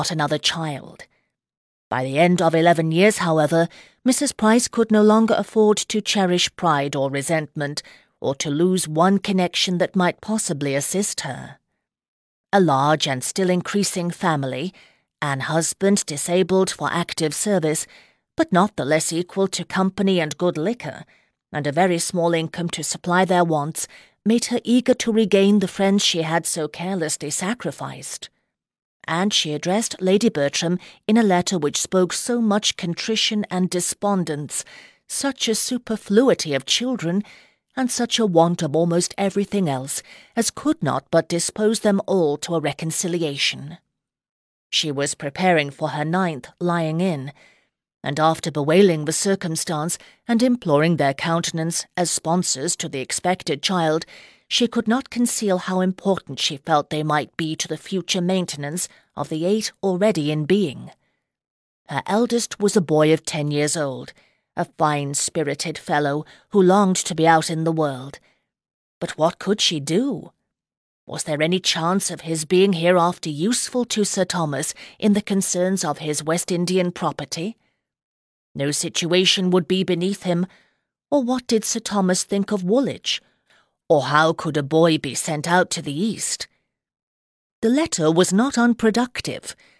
not another child. By the end of 11 years, however, Mrs. Price could no longer afford to cherish pride or resentment, or to lose one connection that might possibly assist her. A large and still increasing family, an husband disabled for active service, but not the less equal to company and good liquor, and a very small income to supply their wants, made her eager to regain the friends she had so carelessly sacrificed. And she addressed Lady Bertram in a letter which spoke so much contrition and despondence, such a superfluity of children, and such a want of almost everything else, as could not but dispose them all to a reconciliation. She was preparing for her 9th lying-in, and after bewailing the circumstance and imploring their countenance as sponsors to the expected child, she could not conceal how important she felt they might be to the future maintenance of the 8 already in being. Her eldest was a boy of 10 years old, a fine-spirited fellow who longed to be out in the world. But what could she do? Was there any chance of his being hereafter useful to Sir Thomas in the concerns of his West Indian property? No situation would be beneath him, or what did Sir Thomas think of Woolwich? Or how could a boy be sent out to the East? The letter was not unproductive,